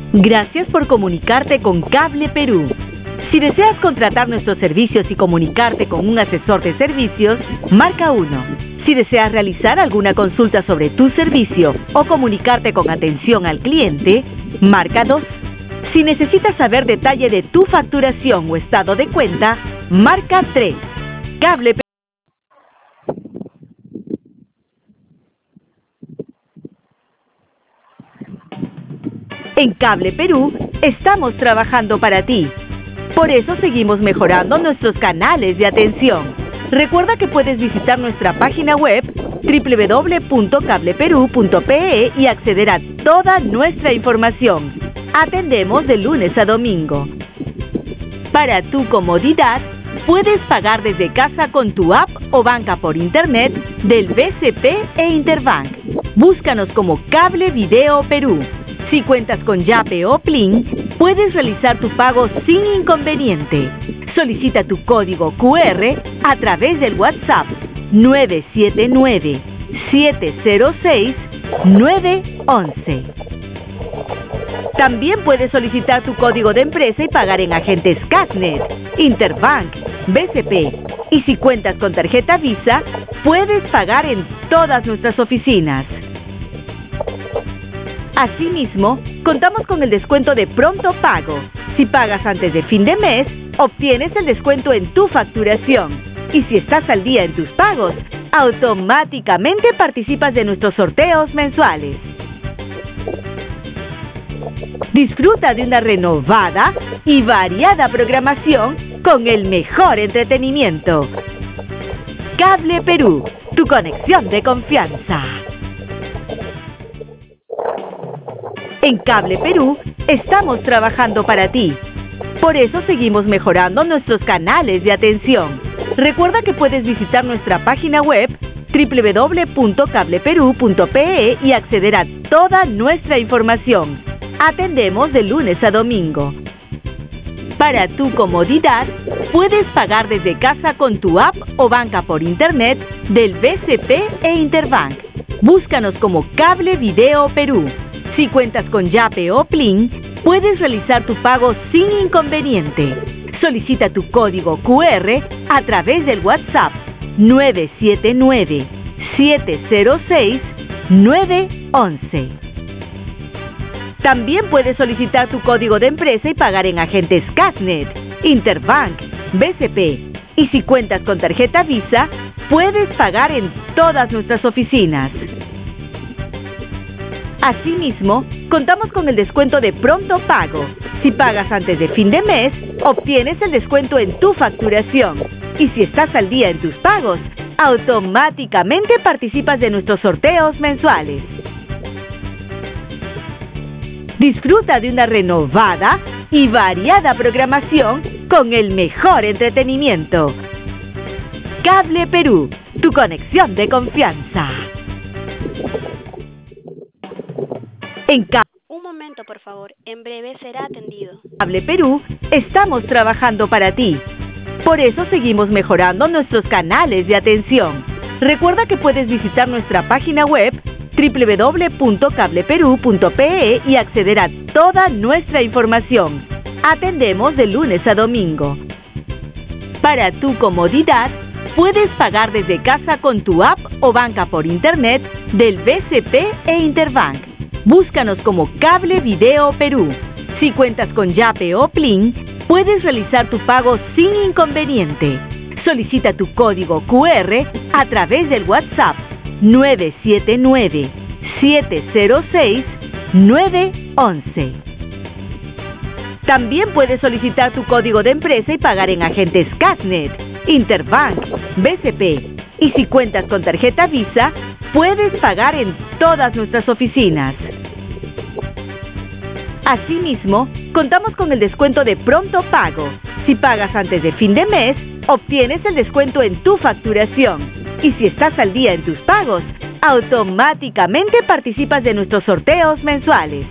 Gracias por comunicarte con Cable Perú. Si deseas contratar nuestros servicios y comunicarte con un asesor de servicios, marca 1. Si deseas realizar alguna consulta sobre tu servicio o comunicarte con atención al cliente, marca 2. Si necesitas saber detalle de tu facturación o estado de cuenta, marca 3. Cable Perú. En Cable Perú estamos trabajando para ti. Por eso seguimos mejorando nuestros canales de atención. Recuerda que puedes visitar nuestra página web www.cableperú.pe y acceder a toda nuestra información. Atendemos de lunes a domingo. Para tu comodidad, puedes pagar desde casa con tu app o banca por internet del BCP e Interbank. Búscanos como Cable Video Perú. Si cuentas con Yape o Plin, puedes realizar tu pago sin inconveniente. Solicita tu código QR a través del WhatsApp 979-706-911. También puedes solicitar tu código de empresa y pagar en agentes Casnet, Interbank, BCP. Y si cuentas con tarjeta Visa, puedes pagar en todas nuestras oficinas. Asimismo, contamos con el descuento de pronto pago. Si pagas antes de fin de mes, obtienes el descuento en tu facturación. Y si estás al día en tus pagos, automáticamente participas de nuestros sorteos mensuales. Disfruta de una renovada y variada programación con el mejor entretenimiento. Cable Perú, tu conexión de confianza. En Cable Perú estamos trabajando para ti. Por eso seguimos mejorando nuestros canales de atención. Recuerda que puedes visitar nuestra página web www.cableperú.pe y acceder a toda nuestra información. Atendemos de lunes a domingo. Para tu comodidad, puedes pagar desde casa con tu app o banca por internet del BCP e Interbank. Búscanos como Cable Video Perú. Si cuentas con Yape o Plin, puedes realizar tu pago sin inconveniente. Solicita tu código QR a través del WhatsApp 979-706-911. También puedes solicitar tu código de empresa y pagar en agentes Casnet, Interbank, BCP. Y si cuentas con tarjeta Visa, puedes pagar en todas nuestras oficinas. Asimismo, contamos con el descuento de pronto pago. Si pagas antes de fin de mes, obtienes el descuento en tu facturación. Y si estás al día en tus pagos, automáticamente participas de nuestros sorteos mensuales. Disfruta de una renovada y variada programación con el mejor entretenimiento. Cable Perú, tu conexión de confianza. Un momento, por favor. En breve será atendido. Cable Perú estamos trabajando para ti. Por eso seguimos mejorando nuestros canales de atención. Recuerda que puedes visitar nuestra página web www.cableperú.pe y acceder a toda nuestra información. Atendemos de lunes a domingo. Para tu comodidad, puedes pagar desde casa con tu app o banca por internet del BCP e Interbank. Búscanos como Cable Video Perú. Si cuentas con Yape o Plin, puedes realizar tu pago sin inconveniente. Solicita tu código QR a través del WhatsApp 979-706-911. También puedes solicitar tu código de empresa y pagar en agentes Casnet, Interbank, BCP. Y si cuentas con tarjeta Visa, puedes pagar en todas nuestras oficinas. Asimismo, contamos con el descuento de pronto pago. Si pagas antes de fin de mes, obtienes el descuento en tu facturación. Y si estás al día en tus pagos, automáticamente participas de nuestros sorteos mensuales.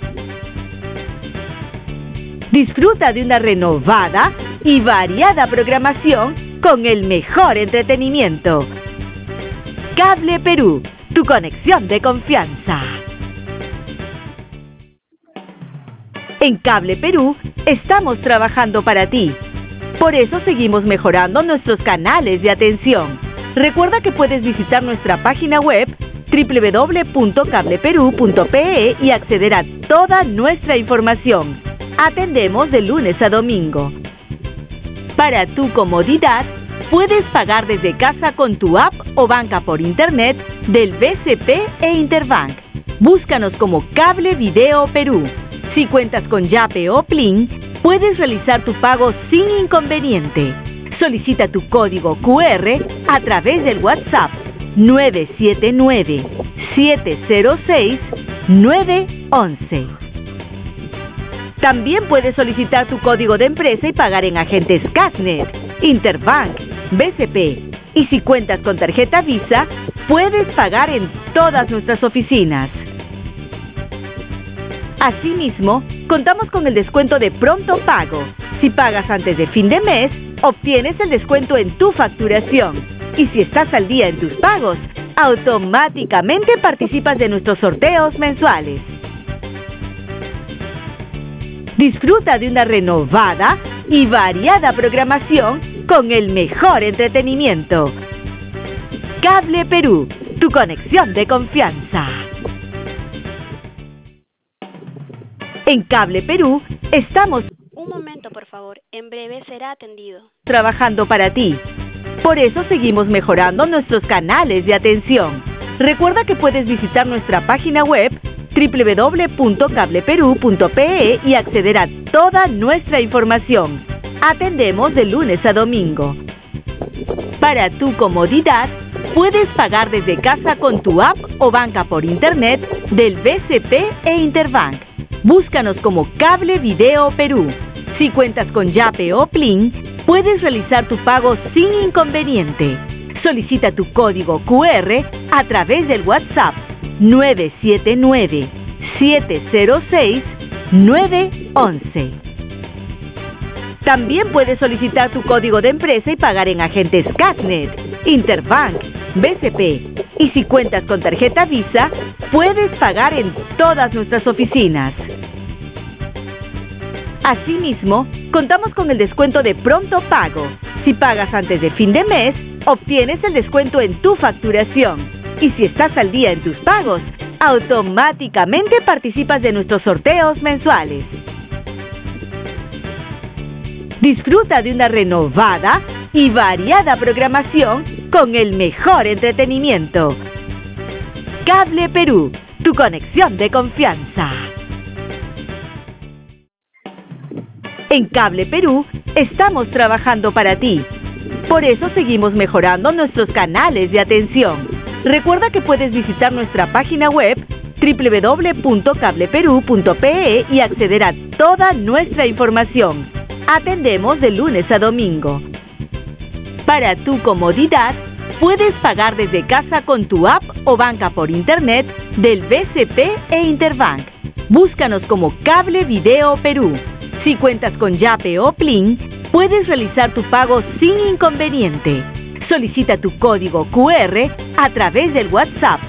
Disfruta de una renovada y variada programación con el mejor entretenimiento. Cable Perú, tu conexión de confianza. En Cable Perú estamos trabajando para ti. Por eso seguimos mejorando nuestros canales de atención. Recuerda que puedes visitar nuestra página web www.cableperú.pe y acceder a toda nuestra información. Atendemos de lunes a domingo. Para tu comodidad, puedes pagar desde casa con tu app o banca por internet del BCP e Interbank. Búscanos como Cable Video Perú. Si cuentas con Yape o Plin, puedes realizar tu pago sin inconveniente. Solicita tu código QR a través del WhatsApp 979-706-911. También puedes solicitar tu código de empresa y pagar en agentes Casnet, Interbank, BCP. Y si cuentas con tarjeta Visa, puedes pagar en todas nuestras oficinas. Asimismo, contamos con el descuento de pronto pago. Si pagas antes de fin de mes, obtienes el descuento en tu facturación. Y si estás al día en tus pagos, automáticamente participas de nuestros sorteos mensuales. Disfruta de una renovada y variada programación con el mejor entretenimiento. Cable Perú, tu conexión de confianza. En Cable Perú estamos Un momento, por favor. En breve será atendido. trabajando para ti. Por eso seguimos mejorando nuestros canales de atención. Recuerda que puedes visitar nuestra página web www.cableperú.pe y acceder a toda nuestra información. Atendemos de lunes a domingo. Para tu comodidad, puedes pagar desde casa con tu app o banca por internet del BCP e Interbank. Búscanos como Cable Video Perú. Si cuentas con Yape o Plin, puedes realizar tu pago sin inconveniente. Solicita tu código QR a través del WhatsApp 979-706-911. También puedes solicitar tu código de empresa y pagar en agentes Casnet, Interbank, BCP. Y si cuentas con tarjeta Visa, puedes pagar en todas nuestras oficinas. Asimismo, contamos con el descuento de pronto pago. Si pagas antes de fin de mes, obtienes el descuento en tu facturación. Y si estás al día en tus pagos, automáticamente participas de nuestros sorteos mensuales. Disfruta de una renovada y variada programación con el mejor entretenimiento. Cable Perú, tu conexión de confianza. En Cable Perú estamos trabajando para ti. Por eso seguimos mejorando nuestros canales de atención. Recuerda que puedes visitar nuestra página web www.cableperú.pe y acceder a toda nuestra información. Atendemos de lunes a domingo. Para tu comodidad, puedes pagar desde casa con tu app o banca por internet del BCP e Interbank. Búscanos como Cable Video Perú. Si cuentas con Yape o Plin, puedes realizar tu pago sin inconveniente. Solicita tu código QR a través del WhatsApp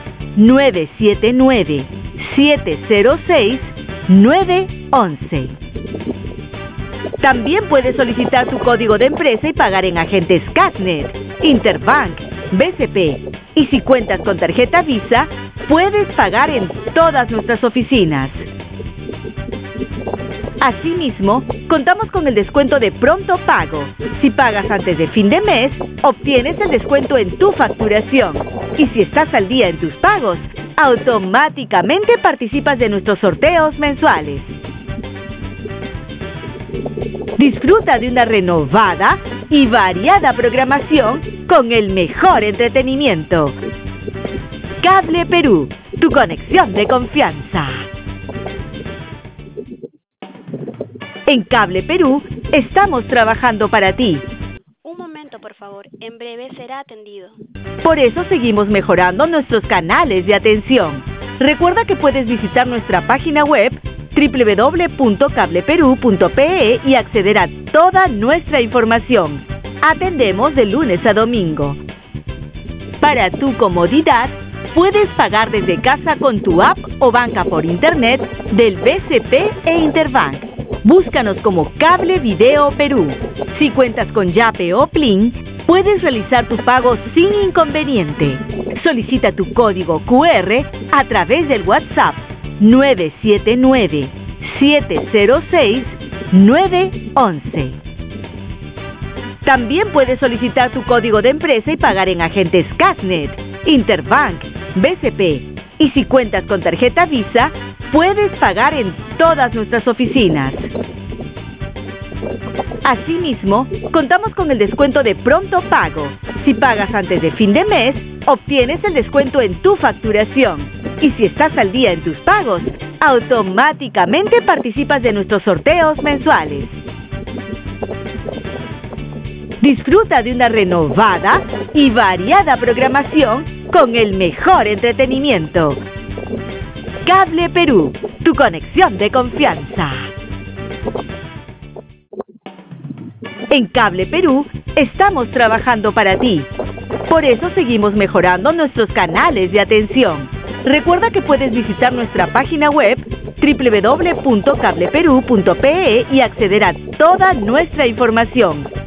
979-706-911. También puedes solicitar tu código de empresa y pagar en agentes Casnet, Interbank, BCP. Y si cuentas con tarjeta Visa, puedes pagar en todas nuestras oficinas. Asimismo, contamos con el descuento de pronto pago. Si pagas antes de fin de mes, obtienes el descuento en tu facturación. Y si estás al día en tus pagos, automáticamente participas de nuestros sorteos mensuales. Disfruta de una renovada y variada programación con el mejor entretenimiento. Cable Perú, tu conexión de confianza. En Cable Perú estamos trabajando para ti. Un momento, por favor. En breve será atendido. Por eso seguimos mejorando nuestros canales de atención. Recuerda que puedes visitar nuestra página web www.cableperú.pe y acceder a toda nuestra información. Atendemos de lunes a domingo. Para tu comodidad, puedes pagar desde casa con tu app o banca por internet del BCP e Interbank. Búscanos como Cable Video Perú. Si cuentas con Yape o Plin, puedes realizar tu pago sin inconveniente. Solicita tu código QR a través del WhatsApp 979-706-911. También puedes solicitar tu código de empresa y pagar en agentes Casnet, Interbank, BCP. Y si cuentas con tarjeta Visa, puedes pagar en todas nuestras oficinas. Asimismo, contamos con el descuento de pronto pago. Si pagas antes de fin de mes, obtienes el descuento en tu facturación. Y si estás al día en tus pagos, automáticamente participas de nuestros sorteos mensuales. Disfruta de una renovada y variada programación con el mejor entretenimiento. Cable Perú, tu conexión de confianza. En Cable Perú estamos trabajando para ti. Por eso seguimos mejorando nuestros canales de atención. Recuerda que puedes visitar nuestra página web www.cableperú.pe y acceder a toda nuestra información.